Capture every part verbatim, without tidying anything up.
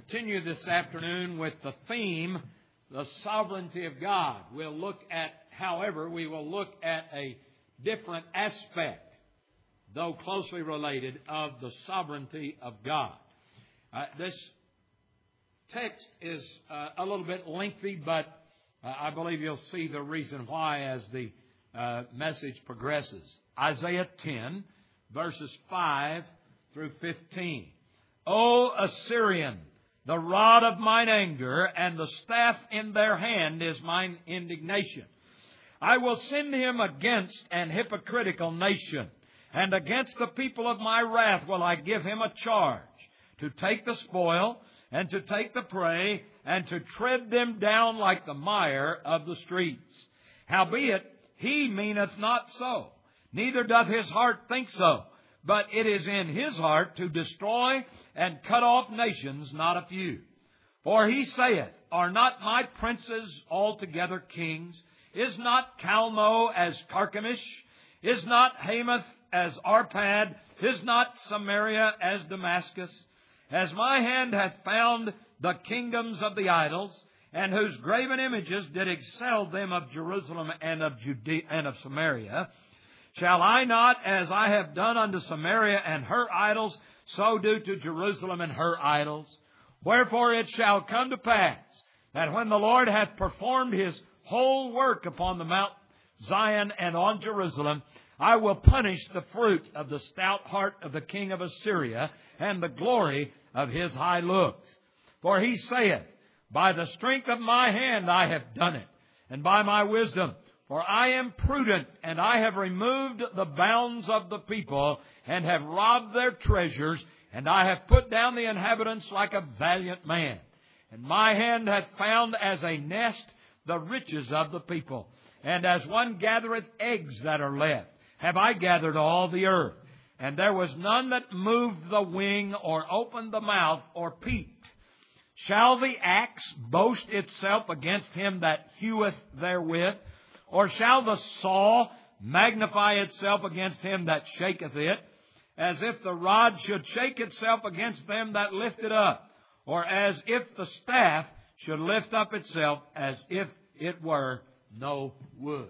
continue this afternoon with the theme, the sovereignty of God. We'll look at, however, we will look at a different aspect, though closely related, of the sovereignty of God. Uh, this text is uh, a little bit lengthy, but uh, I believe you'll see the reason why as the uh, message progresses. Isaiah ten, verses five through fifteen. O Assyrian, the rod of mine anger, and the staff in their hand is mine indignation. I will send him against an hypocritical nation, and against the people of my wrath will I give him a charge, to take the spoil, and to take the prey, and to tread them down like the mire of the streets. Howbeit, he meaneth not so, neither doth his heart think so. But it is in his heart to destroy and cut off nations, not a few. For he saith, Are not my princes altogether kings? Is not Calno as Carchemish? Is not Hamath as Arpad? Is not Samaria as Damascus? As my hand hath found the kingdoms of the idols, and whose graven images did excel them of Jerusalem and of Judea and of Samaria, shall I not, as I have done unto Samaria and her idols, so do to Jerusalem and her idols? Wherefore it shall come to pass, that when the Lord hath performed His whole work upon the Mount Zion and on Jerusalem, I will punish the fruit of the stout heart of the king of Assyria, and the glory of his high looks. For he saith, By the strength of my hand I have done it, and by my wisdom. For I am prudent, and I have removed the bounds of the people, and have robbed their treasures, and I have put down the inhabitants like a valiant man. And my hand hath found as a nest the riches of the people, and as one gathereth eggs that are left, have I gathered all the earth. And there was none that moved the wing, or opened the mouth, or peeped. Shall the axe boast itself against him that heweth therewith? Or shall the saw magnify itself against him that shaketh it? As if the rod should shake itself against them that lift it up, or as if the staff should lift up itself, as if it were no wood.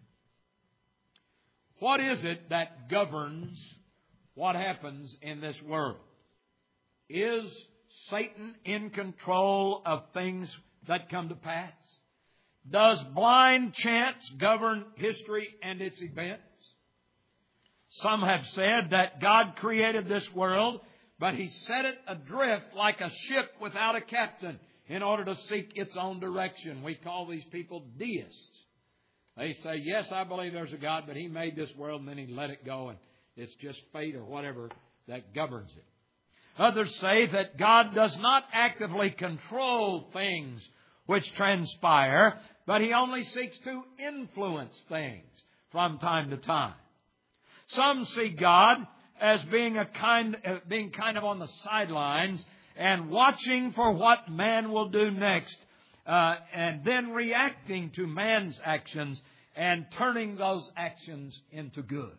What is it that governs what happens in this world? Is Satan in control of things that come to pass? Does blind chance govern history and its events? Some have said that God created this world, but He set it adrift like a ship without a captain in order to seek its own direction. We call these people deists. They say, yes, I believe there's a God, but He made this world and then He let it go, and it's just fate or whatever that governs it. Others say that God does not actively control things which transpire, but He only seeks to influence things from time to time. Some see God as being a kind, uh, being kind of on the sidelines and watching for what man will do next, uh, and then reacting to man's actions and turning those actions into good.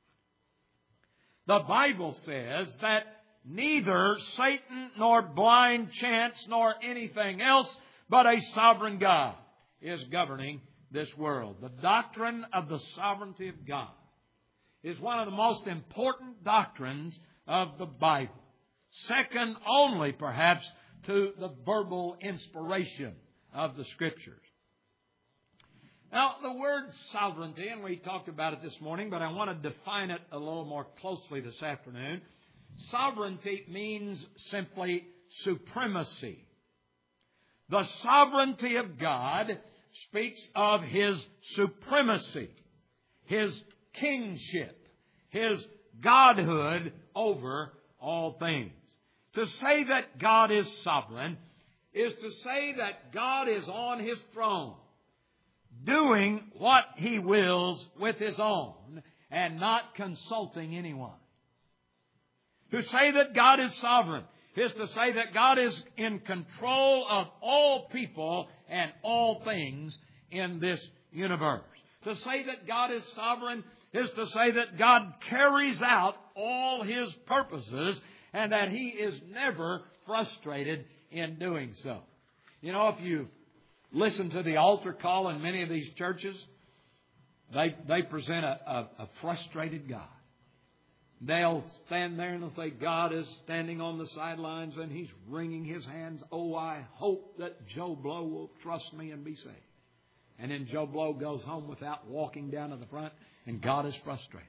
The Bible says that neither Satan nor blind chance nor anything else but a sovereign God is governing this world. The doctrine of the sovereignty of God is one of the most important doctrines of the Bible. Second only, perhaps, to the verbal inspiration of the Scriptures. Now, the word sovereignty, and we talked about it this morning, but I want to define it a little more closely this afternoon. Sovereignty means simply supremacy. The sovereignty of God speaks of His supremacy, His kingship, His godhood over all things. To say that God is sovereign is to say that God is on His throne, doing what He wills with His own and not consulting anyone. To say that God is sovereign is to say that God is in control of all people and all things in this universe. To say that God is sovereign is to say that God carries out all His purposes and that He is never frustrated in doing so. You know, if you listen to the altar call in many of these churches, they they present a, a, a frustrated God. They'll stand there and they'll say, God is standing on the sidelines and He's wringing His hands. Oh, I hope that Joe Blow will trust me and be saved. And then Joe Blow goes home without walking down to the front, and God is frustrated.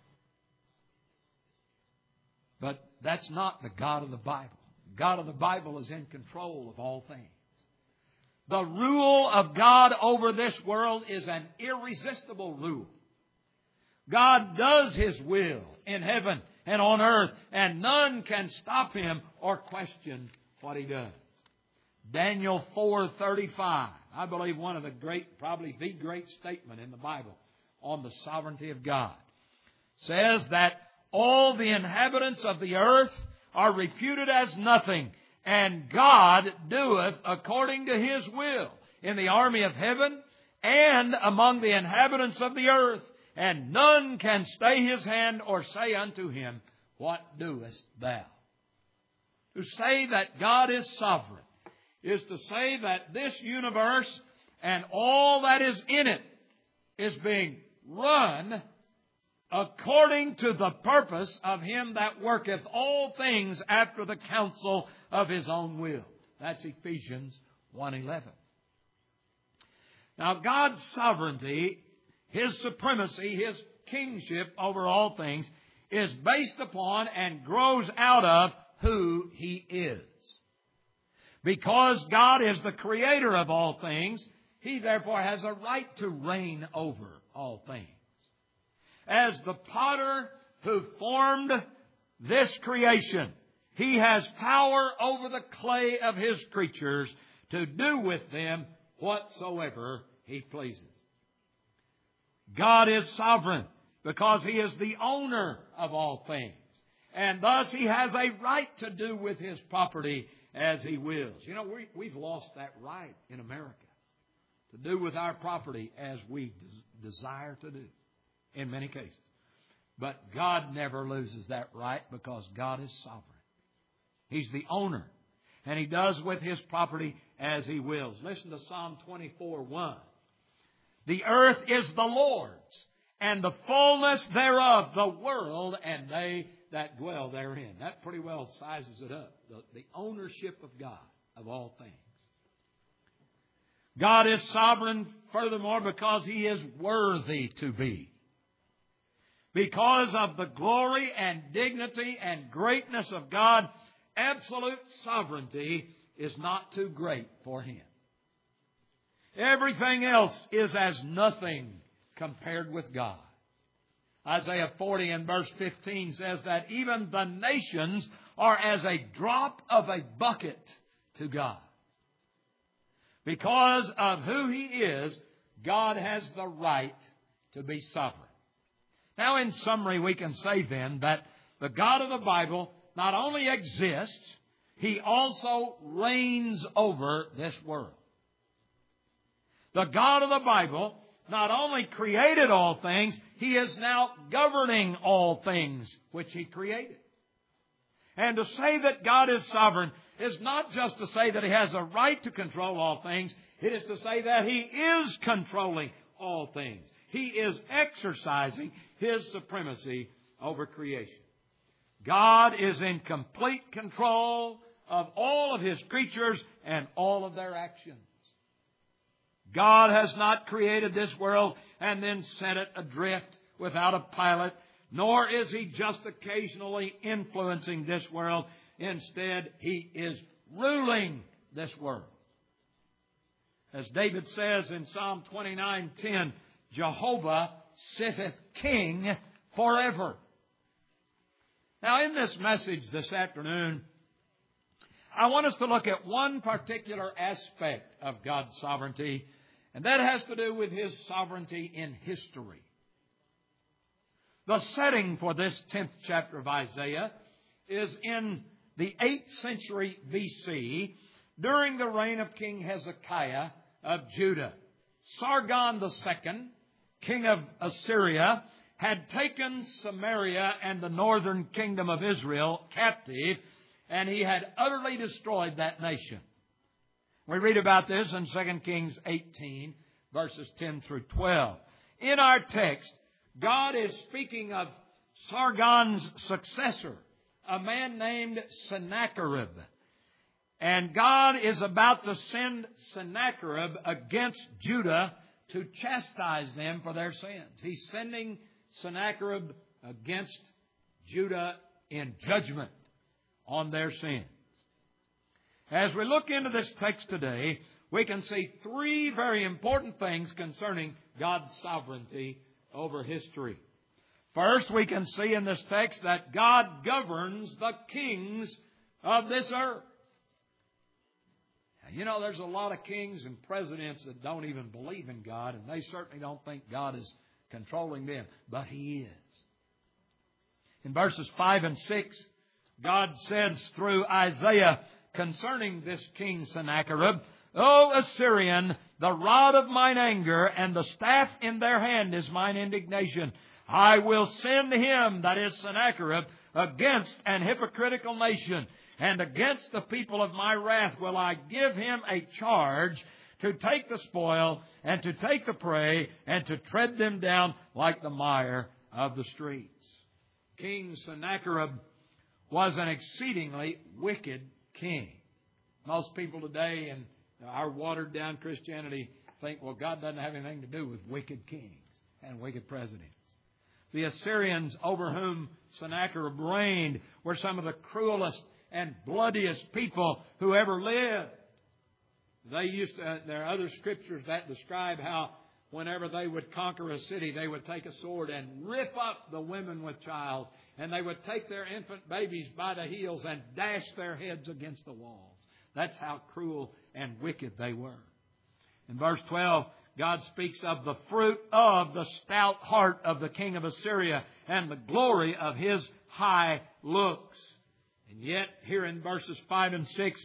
But that's not the God of the Bible. The God of the Bible is in control of all things. The rule of God over this world is an irresistible rule. God does His will in heaven and on earth, and none can stop Him or question what He does. Daniel four thirty-five, I believe one of the great, probably the great statement in the Bible on the sovereignty of God, says that all the inhabitants of the earth are reputed as nothing, and God doeth according to His will in the army of heaven and among the inhabitants of the earth. And none can stay His hand or say unto Him, what doest thou? To say that God is sovereign is to say that this universe and all that is in it is being run according to the purpose of Him that worketh all things after the counsel of His own will. That's Ephesians one eleven. Now, God's sovereignty, His supremacy, His kingship over all things is based upon and grows out of who He is. Because God is the creator of all things, He therefore has a right to reign over all things. As the potter who formed this creation, He has power over the clay of His creatures to do with them whatsoever He pleases. God is sovereign because He is the owner of all things. And thus He has a right to do with His property as He wills. You know, we, we've lost that right in America, to do with our property as we des- desire to do in many cases. But God never loses that right because God is sovereign. He's the owner, and He does with His property as He wills. Listen to Psalm twenty-four one. The earth is the Lord's, and the fullness thereof, the world, and they that dwell therein. That pretty well sizes it up. The, the ownership of God of all things. God is sovereign, furthermore, because He is worthy to be. Because of the glory and dignity and greatness of God, absolute sovereignty is not too great for Him. Everything else is as nothing compared with God. Isaiah forty and verse fifteen says that even the nations are as a drop of a bucket to God. Because of who He is, God has the right to be sovereign. Now, in summary, we can say then that the God of the Bible not only exists, He also reigns over this world. The God of the Bible not only created all things, He is now governing all things which He created. And to say that God is sovereign is not just to say that He has a right to control all things. It is to say that He is controlling all things. He is exercising His supremacy over creation. God is in complete control of all of His creatures and all of their actions. God has not created this world and then sent it adrift without a pilot, nor is He just occasionally influencing this world. Instead, He is ruling this world. As David says in Psalm twenty-nine ten, Jehovah sitteth king forever. Now, in this message this afternoon, I want us to look at one particular aspect of God's sovereignty, and that has to do with His sovereignty in history. The setting for this tenth chapter of Isaiah is in the eighth century B C, during the reign of King Hezekiah of Judah. Sargon the Second, king of Assyria, had taken Samaria and the northern kingdom of Israel captive and he had utterly destroyed that nation. We read about this in Second Kings eighteen, verses ten through twelve. In our text, God is speaking of Sargon's successor, a man named Sennacherib. And God is about to send Sennacherib against Judah to chastise them for their sins. He's sending Sennacherib against Judah in judgment on their sins. As we look into this text today, we can see three very important things concerning God's sovereignty over history. First, we can see in this text that God governs the kings of this earth. Now, you know, there's a lot of kings and presidents that don't even believe in God, and they certainly don't think God is controlling them, but He is. In verses five and six, God says through Isaiah concerning this king Sennacherib, O Assyrian, the rod of mine anger and the staff in their hand is mine indignation. I will send him, that is Sennacherib, against an hypocritical nation, and against the people of my wrath will I give him a charge to take the spoil and to take the prey and to tread them down like the mire of the streets. King Sennacherib was an exceedingly wicked king. Most people today in our watered-down Christianity think, well, God doesn't have anything to do with wicked kings and wicked presidents. The Assyrians over whom Sennacherib reigned were some of the cruelest and bloodiest people who ever lived. They used to, there are other scriptures that describe how whenever they would conquer a city, they would take a sword and rip up the women with child, and they would take their infant babies by the heels and dash their heads against the walls. That's how cruel and wicked they were. In verse twelve, God speaks of the fruit of the stout heart of the king of Assyria and the glory of his high looks. And yet, here in verses five and six,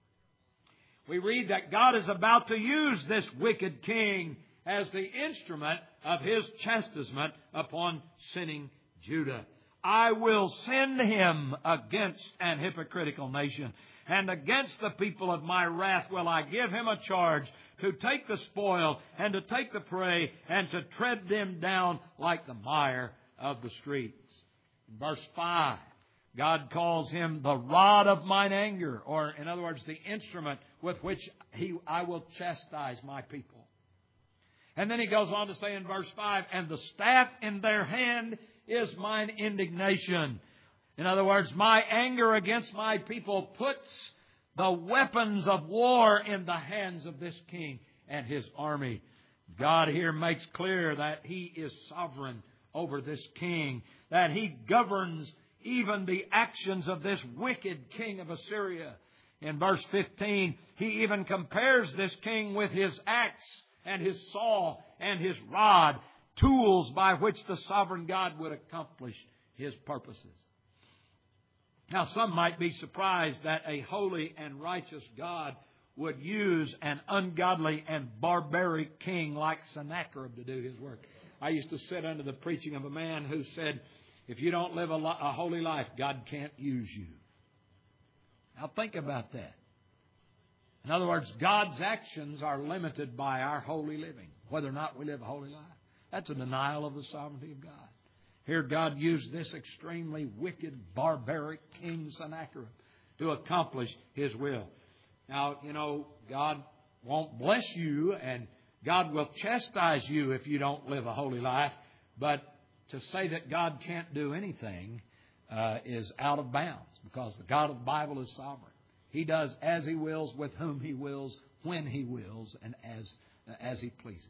we read that God is about to use this wicked king as the instrument of His chastisement upon sinning Judah. I will send him against an hypocritical nation, and against the people of my wrath will I give him a charge to take the spoil and to take the prey and to tread them down like the mire of the streets. In verse five, God calls him the rod of mine anger, or in other words, the instrument with which he, I will chastise my people. And then he goes on to say in verse five, and the staff in their hand is mine indignation. In other words, my anger against my people puts the weapons of war in the hands of this king and his army. God here makes clear that He is sovereign over this king, that He governs even the actions of this wicked king of Assyria. In verse fifteen, he even compares this king with his axe and his saw and his rod, tools by which the sovereign God would accomplish His purposes. Now, some might be surprised that a holy and righteous God would use an ungodly and barbaric king like Sennacherib to do His work. I used to sit under the preaching of a man who said, if you don't live a, lo- a holy life, God can't use you. Now, think about that. In other words, God's actions are limited by our holy living, whether or not we live a holy life. That's a denial of the sovereignty of God. Here God used this extremely wicked, barbaric king Sennacherib to accomplish His will. Now, you know, God won't bless you and God will chastise you if you don't live a holy life. But to say that God can't do anything uh, is out of bounds, because the God of the Bible is sovereign. He does as He wills, with whom He wills, when He wills, and as, uh, as He pleases.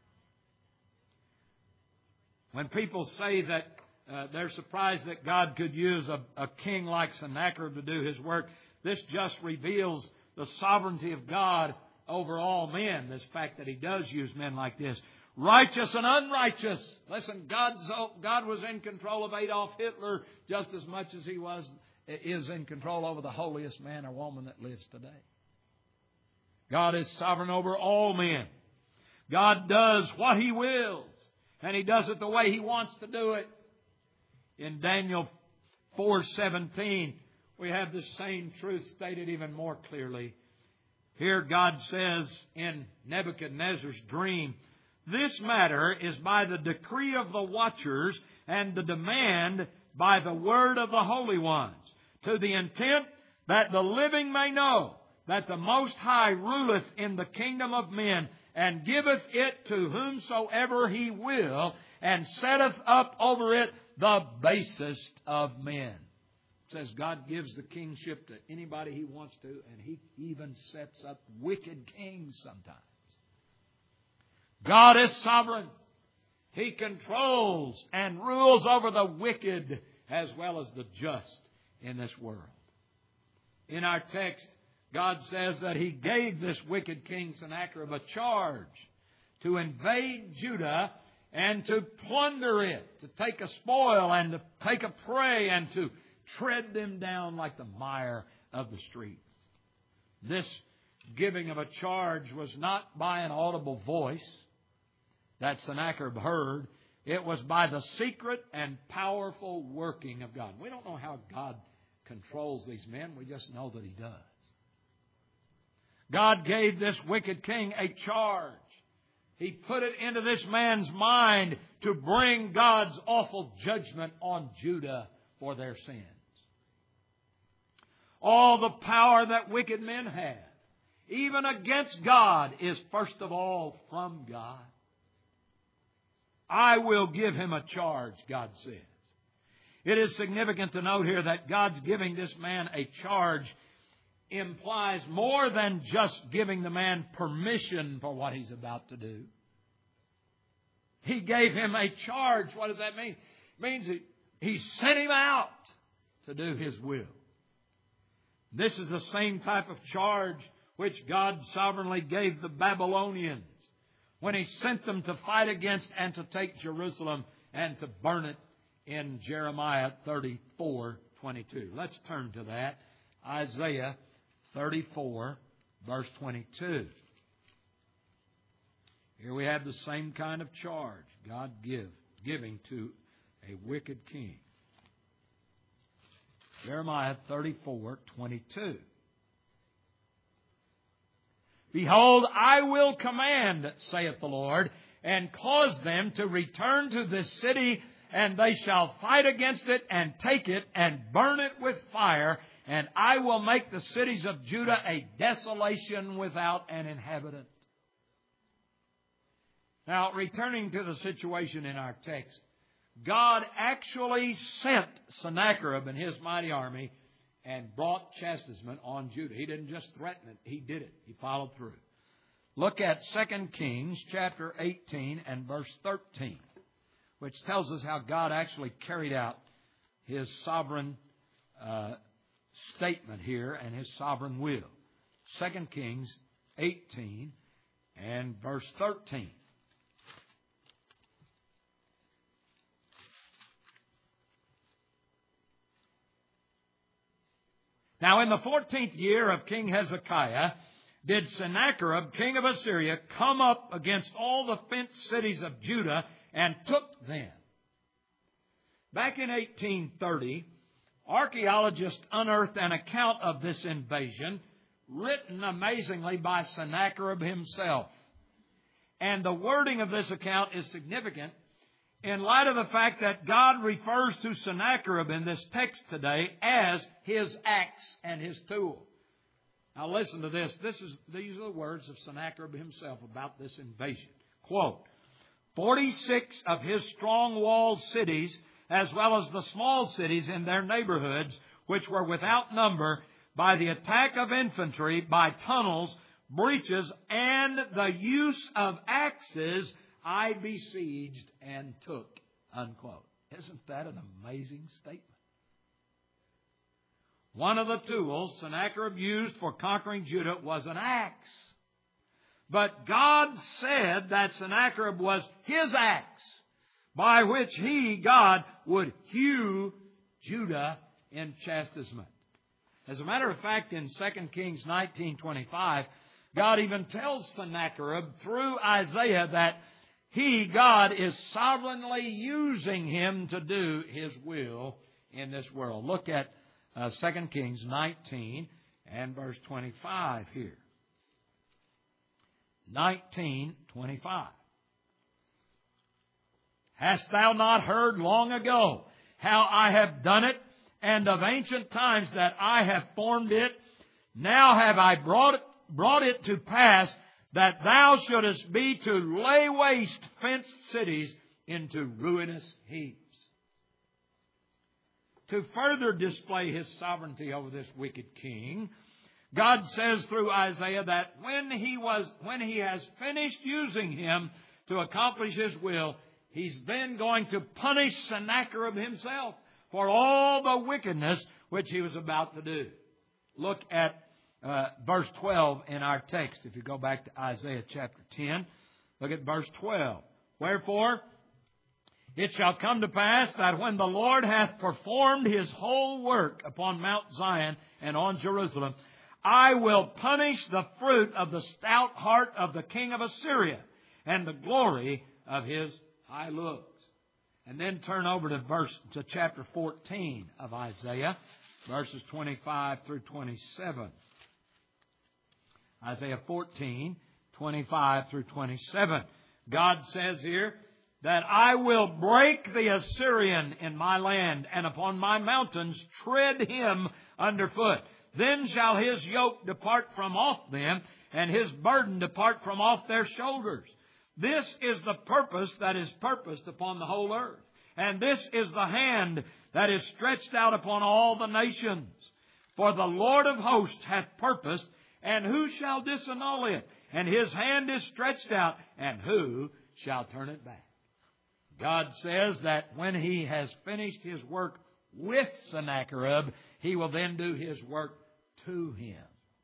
When people say that uh, they're surprised that God could use a, a king like Sennacherib to do His work, this just reveals the sovereignty of God over all men, this fact that He does use men like this. Righteous and unrighteous. Listen, God's, God was in control of Adolf Hitler just as much as He was is in control over the holiest man or woman that lives today. God is sovereign over all men. God does what He wills, and He does it the way He wants to do it. In Daniel four seventeen, we have the same truth stated even more clearly. Here God says in Nebuchadnezzar's dream, "This matter is by the decree of the watchers and the demand by the word of the holy ones, to the intent that the living may know that the Most High ruleth in the kingdom of men, and giveth it to whomsoever He will, and setteth up over it the basest of men." It says God gives the kingship to anybody He wants to, and He even sets up wicked kings sometimes. God is sovereign. He controls and rules over the wicked as well as the just in this world. In our text, God says that He gave this wicked king Sennacherib a charge to invade Judah and to plunder it, to take a spoil and to take a prey and to tread them down like the mire of the streets. This giving of a charge was not by an audible voice that Sennacherib heard. It was by the secret and powerful working of God. We don't know how God controls these men. We just know that He does. God gave this wicked king a charge. He put it into this man's mind to bring God's awful judgment on Judah for their sins. All the power that wicked men have, even against God, is first of all from God. I will give him a charge, God says. It is significant to note here that God's giving this man a charge implies more than just giving the man permission for what he's about to do. He gave him a charge. What does that mean? It means he, he sent him out to do His will. This is the same type of charge which God sovereignly gave the Babylonians when He sent them to fight against and to take Jerusalem and to burn it in Jeremiah thirty-four twenty-two. Let's turn to that. Isaiah thirty-four, verse twenty-two. Here we have the same kind of charge God give, giving to a wicked king. Jeremiah thirty-four twenty-two. "Behold, I will command, saith the Lord, and cause them to return to this city, and they shall fight against it, and take it, and burn it with fire, and I will make the cities of Judah a desolation without an inhabitant." Now, returning to the situation in our text, God actually sent Sennacherib and his mighty army and brought chastisement on Judah. He didn't just threaten it. He did it. He followed through. Look at Second Kings chapter eighteen and verse thirteen, which tells us how God actually carried out His sovereign uh, statement here and His sovereign will. Second Kings eighteen and verse thirteen. "Now in the fourteenth year of King Hezekiah did Sennacherib, king of Assyria, come up against all the fenced cities of Judah and took them." Back in eighteen thirty, archaeologists unearthed an account of this invasion written amazingly by Sennacherib himself. And the wording of this account is significant in light of the fact that God refers to Sennacherib in this text today as His axe and His tool. Now listen to this. This is these are the words of Sennacherib himself about this invasion. Quote, "Forty-six of his strong-walled cities, as well as the small cities in their neighborhoods, which were without number, by the attack of infantry, by tunnels, breaches, and the use of axes, I besieged and took." Unquote. Isn't that an amazing statement? One of the tools Sennacherib used for conquering Judah was an axe. But God said that Sennacherib was His axe, by which He, God, would hew Judah in chastisement. As a matter of fact, in Second Kings nineteen twenty-five, God even tells Sennacherib through Isaiah that He, God, is sovereignly using him to do His will in this world. Look at uh, Second Kings nineteen and verse twenty-five here. nineteen twenty-five. Hast thou not heard long ago how I have done it, and of ancient times that I have formed it? Now have I brought it, brought it to pass that thou shouldest be to lay waste fenced cities into ruinous heaps. To further display His sovereignty over this wicked king, God says through Isaiah that when he was, when He has finished using him to accomplish His will, He's then going to punish Sennacherib himself for all the wickedness which he was about to do. Look at uh, verse twelve in our text. If you go back to Isaiah chapter ten, look at verse twelve. Wherefore, it shall come to pass that when the Lord hath performed His whole work upon Mount Zion and on Jerusalem, I will punish the fruit of the stout heart of the king of Assyria and the glory of his high looks. And then turn over to verse to chapter fourteen of Isaiah, verses twenty-five through twenty-seven. Isaiah fourteen, twenty-five through twenty-seven. God says here that I will break the Assyrian in my land, and upon my mountains tread him underfoot. Then shall his yoke depart from off them, and his burden depart from off their shoulders. This is the purpose that is purposed upon the whole earth. And this is the hand that is stretched out upon all the nations. For the Lord of hosts hath purposed, and who shall disannul it? And His hand is stretched out, and who shall turn it back? God says that when He has finished His work with Sennacherib, He will then do His work to him.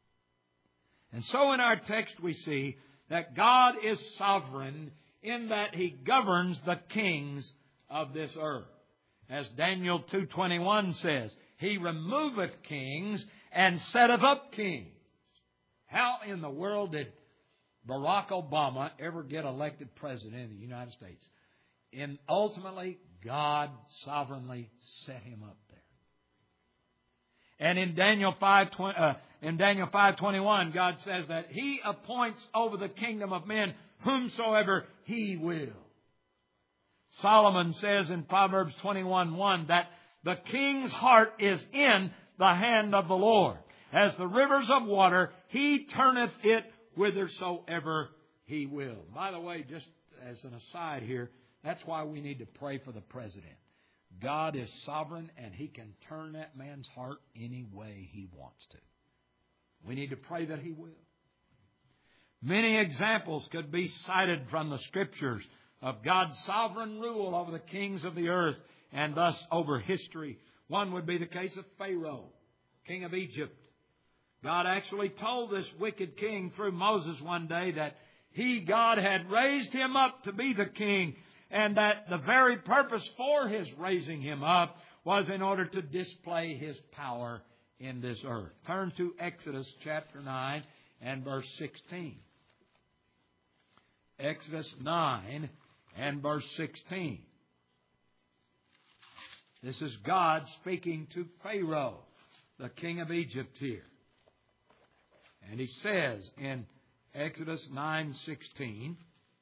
And so in our text we see that God is sovereign in that He governs the kings of this earth. As Daniel two twenty-one says, He removeth kings and setteth up kings. How in the world did Barack Obama ever get elected president of the United States? And ultimately, God sovereignly set him up there. And in Daniel five uh, in Daniel five twenty-one, God says that He appoints over the kingdom of men whomsoever He will. Solomon says in Proverbs twenty-one one that the king's heart is in the hand of the Lord. As the rivers of water, He turneth it whithersoever He will. By the way, just as an aside here, that's why we need to pray for the president. God is sovereign, and He can turn that man's heart any way He wants to. We need to pray that He will. Many examples could be cited from the Scriptures of God's sovereign rule over the kings of the earth and thus over history. One would be the case of Pharaoh, king of Egypt. God actually told this wicked king through Moses one day that He, God, had raised him up to be the king, and that the very purpose for His raising him up was in order to display His power in this earth. Turn to Exodus chapter nine and verse sixteen. Exodus nine and verse sixteen. This is God speaking to Pharaoh, the king of Egypt here. And He says in Exodus nine sixteen,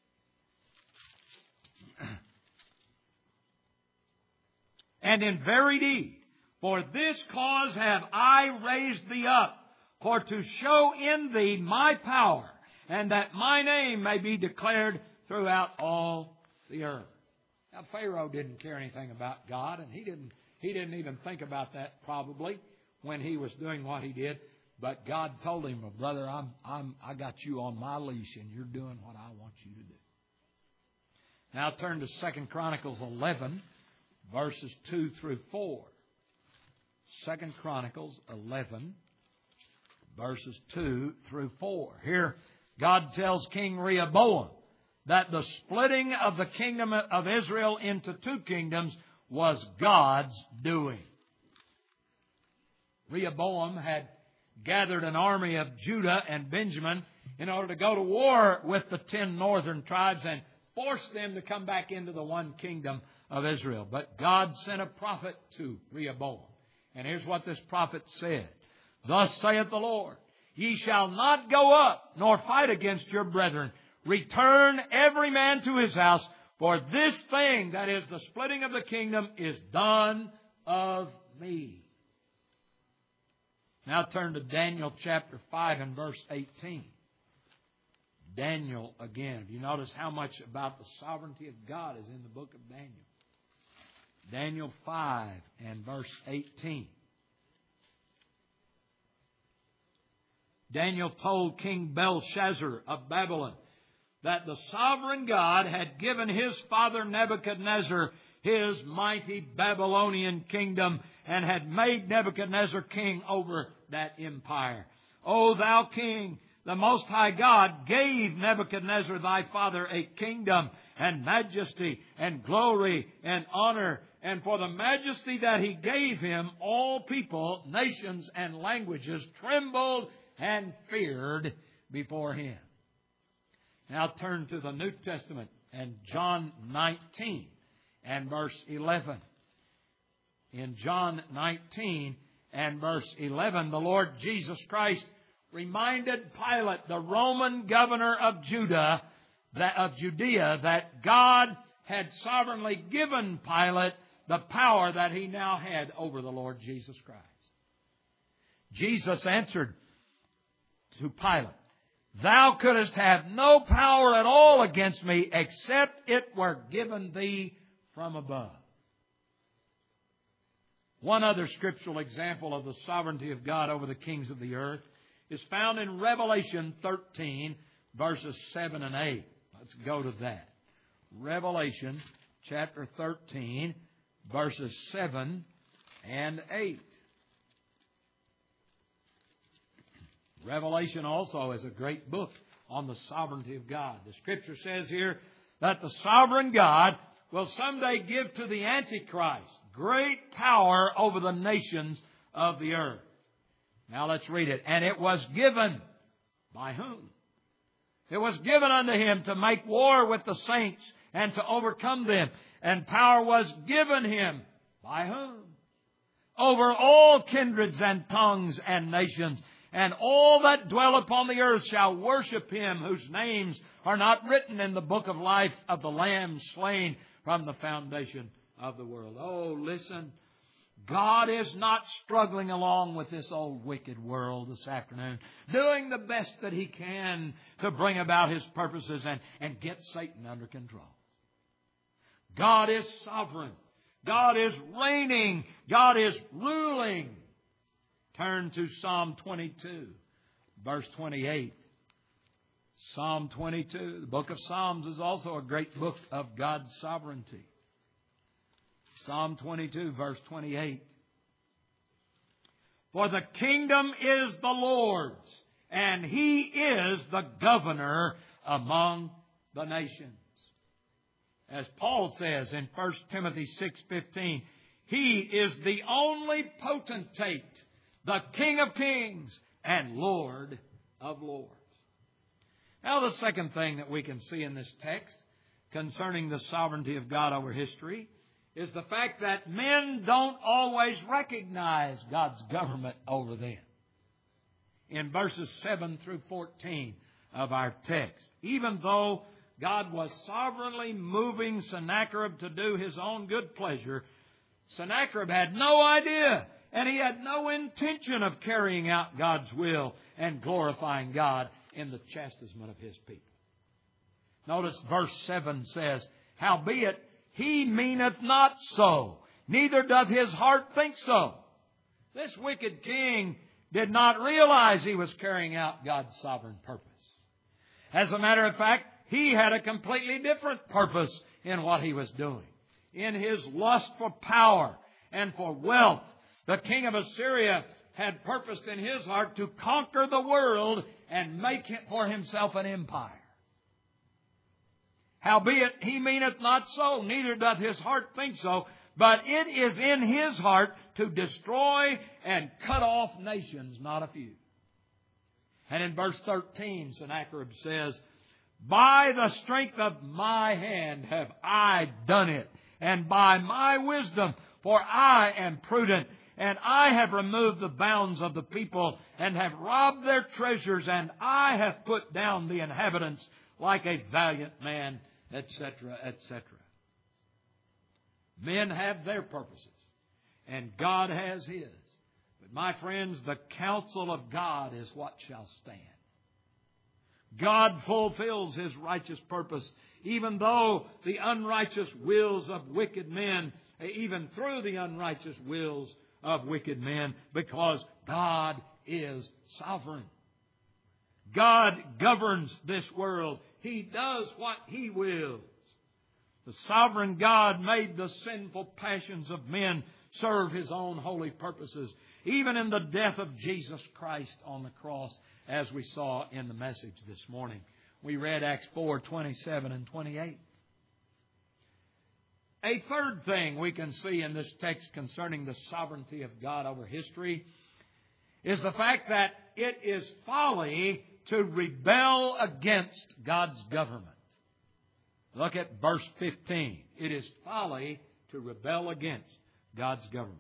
and in very deed, for this cause have I raised thee up, for to show in thee my power, and that my name may be declared throughout all the earth. Now Pharaoh didn't care anything about God, and he didn't he didn't even think about that probably when he was doing what he did. But God told him, well, brother, I'm I'm I got you on my leash, and you're doing what I want you to do. Now turn to Second Chronicles eleven, verses two through four. Second Chronicles eleven, verses two through four. Here, God tells King Rehoboam that the splitting of the kingdom of Israel into two kingdoms was God's doing. Rehoboam had gathered an army of Judah and Benjamin in order to go to war with the ten northern tribes and force them to come back into the one kingdom of Israel. But God sent a prophet to Rehoboam. And here's what this prophet said. Thus saith the Lord, ye shall not go up, nor fight against your brethren. Return every man to his house, for this thing, that is the splitting of the kingdom, is done of me. Now turn to Daniel chapter five and verse eighteen. Daniel again. Have you noticed how much about the sovereignty of God is in the book of Daniel? Daniel five and verse eighteen. Daniel told King Belshazzar of Babylon that the sovereign God had given his father Nebuchadnezzar his mighty Babylonian kingdom and had made Nebuchadnezzar king over that empire. O thou king, the Most High God gave Nebuchadnezzar thy father a kingdom and majesty and glory and honor. And for the majesty that he gave him, all people, nations, and languages trembled and feared before him. Now turn to the New Testament and John nineteen and verse eleven. In John nineteen and verse eleven, the Lord Jesus Christ reminded Pilate, the Roman governor of Judah, that, of Judea, that God had sovereignly given Pilate the power that he now had over the Lord Jesus Christ. Jesus answered to Pilate, thou couldst have no power at all against me except it were given thee from above. One other scriptural example of the sovereignty of God over the kings of the earth is found in Revelation thirteen, verses seven and eight. Let's go to that. Revelation chapter thirteen, verses seven and eight. Revelation also is a great book on the sovereignty of God. The Scripture says here that the sovereign God will someday give to the Antichrist great power over the nations of the earth. Now let's read it. And it was given by whom? It was given unto him to make war with the saints and to overcome them. And power was given him by whom? Over all kindreds and tongues and nations. And all that dwell upon the earth shall worship him, whose names are not written in the book of life of the Lamb slain from the foundation of the world. Oh, listen. God is not struggling along with this old wicked world this afternoon, doing the best that He can to bring about His purposes and, and get Satan under control. God is sovereign. God is reigning. God is ruling. Turn to Psalm twenty-two, verse twenty-eight. Psalm twenty-two. The book of Psalms is also a great book of God's sovereignty. Psalm twenty-two, verse twenty-eight. For the kingdom is the Lord's, and He is the governor among the nations. As Paul says in First Timothy six fifteen, He is the only potentate, the King of kings and Lord of lords. Now the second thing that we can see in this text concerning the sovereignty of God over history is the fact that men don't always recognize God's government over them. In verses seven through fourteen of our text, even though God was sovereignly moving Sennacherib to do his own good pleasure, Sennacherib had no idea and he had no intention of carrying out God's will and glorifying God in the chastisement of His people. Notice verse seven says, Howbeit he meaneth not so, neither doth his heart think so. This wicked king did not realize he was carrying out God's sovereign purpose. As a matter of fact, he had a completely different purpose in what he was doing. In his lust for power and for wealth, the king of Assyria had purposed in his heart to conquer the world and make for himself an empire. Howbeit he meaneth not so, neither doth his heart think so, but it is in his heart to destroy and cut off nations, not a few. And in verse thirteen, Sennacherib says, By the strength of my hand have I done it, and by my wisdom, for I am prudent, and I have removed the bounds of the people, and have robbed their treasures, and I have put down the inhabitants like a valiant man, et cetera, et cetera. Men have their purposes, and God has His. But my friends, the counsel of God is what shall stand. God fulfills His righteous purpose, even though the unrighteous wills of wicked men, even through the unrighteous wills of wicked men, because God is sovereign. God governs this world. He does what He wills. The sovereign God made the sinful passions of men serve His own holy purposes, even in the death of Jesus Christ on the cross, as we saw in the message this morning. We read Acts four, twenty-seven and twenty-eight. A third thing we can see in this text concerning the sovereignty of God over history is the fact that it is folly to rebel against God's government. Look at verse fifteen. It is folly to rebel against God's government.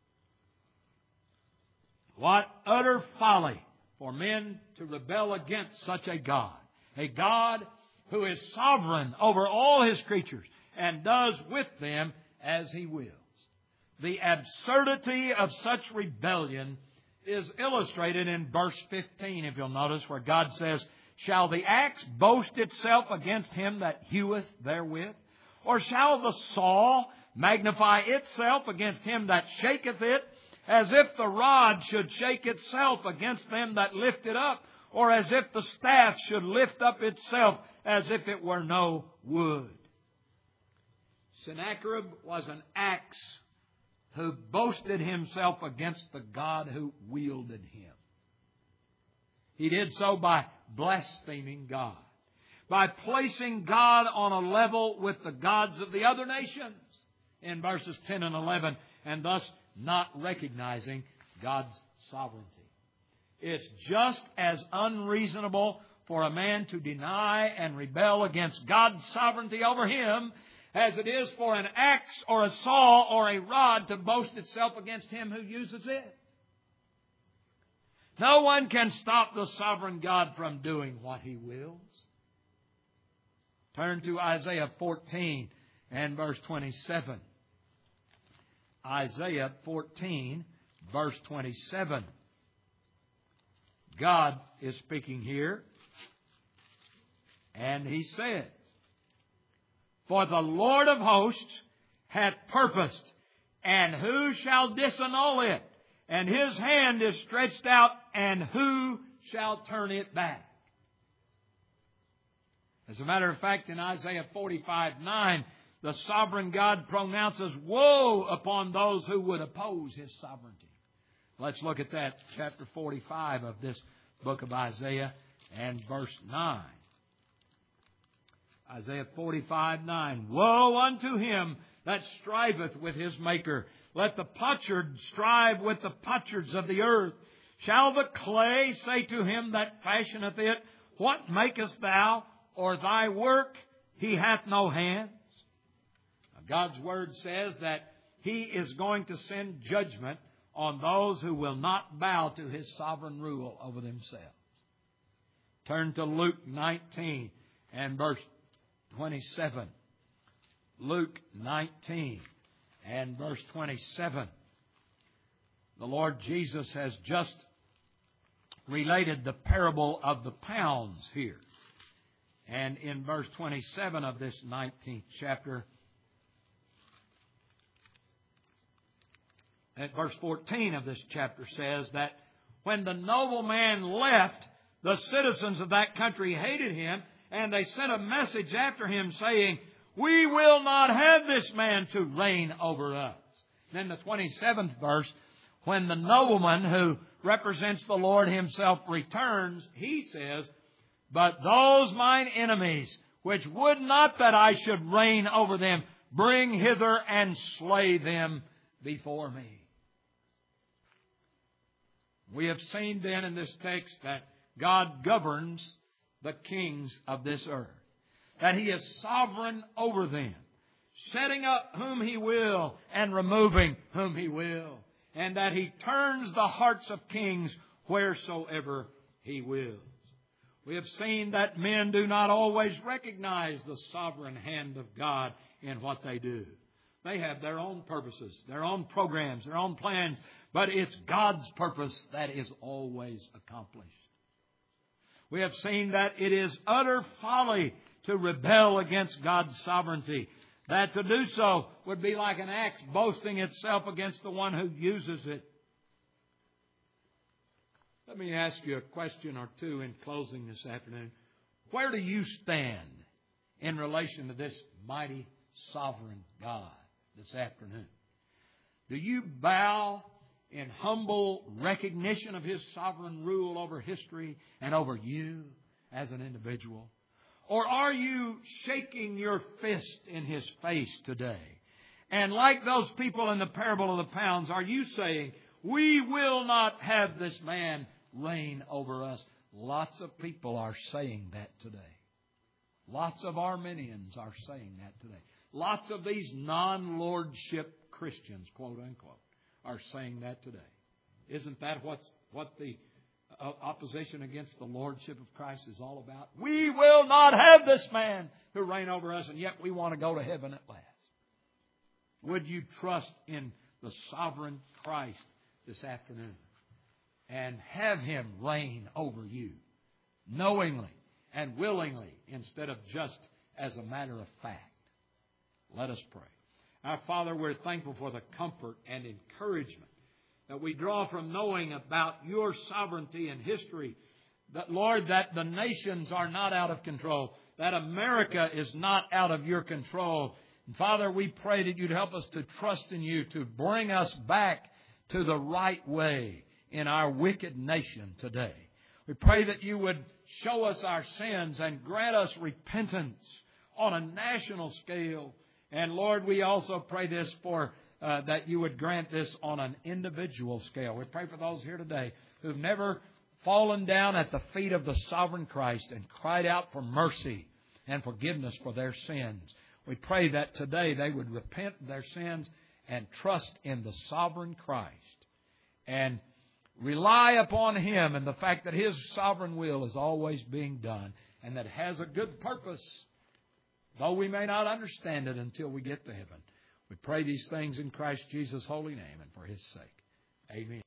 What utter folly for men to rebel against such a God. A God who is sovereign over all His creatures and does with them as He wills. The absurdity of such rebellion is illustrated in verse fifteen, if you'll notice, where God says, "Shall the axe boast itself against him that heweth therewith? Or shall the saw magnify itself against him that shaketh it? As if the rod should shake itself against them that lift it up, or as if the staff should lift up itself as if it were no wood." Sennacherib was an axe who boasted himself against the God who wielded him. He did so by blaspheming God, by placing God on a level with the gods of the other nations in verses ten and eleven, and thus not recognizing God's sovereignty. It's just as unreasonable for a man to deny and rebel against God's sovereignty over him as it is for an axe or a saw or a rod to boast itself against him who uses it. No one can stop the sovereign God from doing what He wills. Turn to Isaiah fourteen and verse twenty-seven. Isaiah fourteen, verse twenty-seven. God is speaking here, and He says, "For the Lord of hosts hath purposed, and who shall disannul it? And His hand is stretched out, and who shall turn it back?" As a matter of fact, in Isaiah forty-five nine, the sovereign God pronounces woe upon those who would oppose His sovereignty. Let's look at that, chapter forty-five of this book of Isaiah and verse nine. Isaiah forty-five nine. "Woe unto him that striveth with his Maker. Let the potsherd strive with the potsherds of the earth. Shall the clay say to him that fashioneth it, What makest thou? Or thy work, he hath no hands?" Now, God's Word says that He is going to send judgment on those who will not bow to His sovereign rule over themselves. Turn to Luke nineteen and verse twenty-seven. Luke nineteen and verse twenty-seven. The Lord Jesus has just related the parable of the pounds here. And in verse twenty-seven of this nineteenth chapter, and verse fourteen of this chapter says that when the nobleman left, the citizens of that country hated him, and they sent a message after him saying, "We will not have this man to reign over us." Then the twenty-seventh verse, when the nobleman who represents the Lord Himself returns, he says, "But those mine enemies, which would not that I should reign over them, bring hither and slay them before me." We have seen then in this text that God governs the kings of this earth, that He is sovereign over them, setting up whom He will and removing whom He will. and that He turns the hearts of kings wheresoever He wills. We have seen that men do not always recognize the sovereign hand of God in what they do. They have their own purposes, their own programs, their own plans, but it's God's purpose that is always accomplished. We have seen that it is utter folly to rebel against God's sovereignty. That to do so would be like an axe boasting itself against the one who uses it. Let me ask you a question or two in closing this afternoon. Where do you stand in relation to this mighty sovereign God this afternoon? Do you bow in humble recognition of His sovereign rule over history and over you as an individual? Or are you shaking your fist in His face today? And like those people in the parable of the pounds, are you saying, we will not have this man reign over us? Lots of people are saying that today. Lots of Arminians are saying that today. Lots of these non-lordship Christians, quote unquote, are saying that today. Isn't that what's, what the uh, opposition against the lordship of Christ is all about? We will not have this man who reign over us, and yet we want to go to heaven at last. Would you trust in the sovereign Christ this afternoon and have Him reign over you knowingly and willingly instead of just as a matter of fact? Let us pray. Our Father, we're thankful for the comfort and encouragement that we draw from knowing about Your sovereignty in history. That, Lord, that the nations are not out of control. That America is not out of Your control. And Father, we pray that You'd help us to trust in You to bring us back to the right way in our wicked nation today. We pray that You would show us our sins and grant us repentance on a national scale. And Lord, we also pray this for uh, that You would grant this on an individual scale. We pray for those here today who've never fallen down at the feet of the sovereign Christ and cried out for mercy and forgiveness for their sins. We pray that today they would repent of their sins and trust in the sovereign Christ and rely upon Him and the fact that His sovereign will is always being done and that it has a good purpose, though we may not understand it until we get to heaven. We pray these things in Christ Jesus' holy name and for His sake. Amen.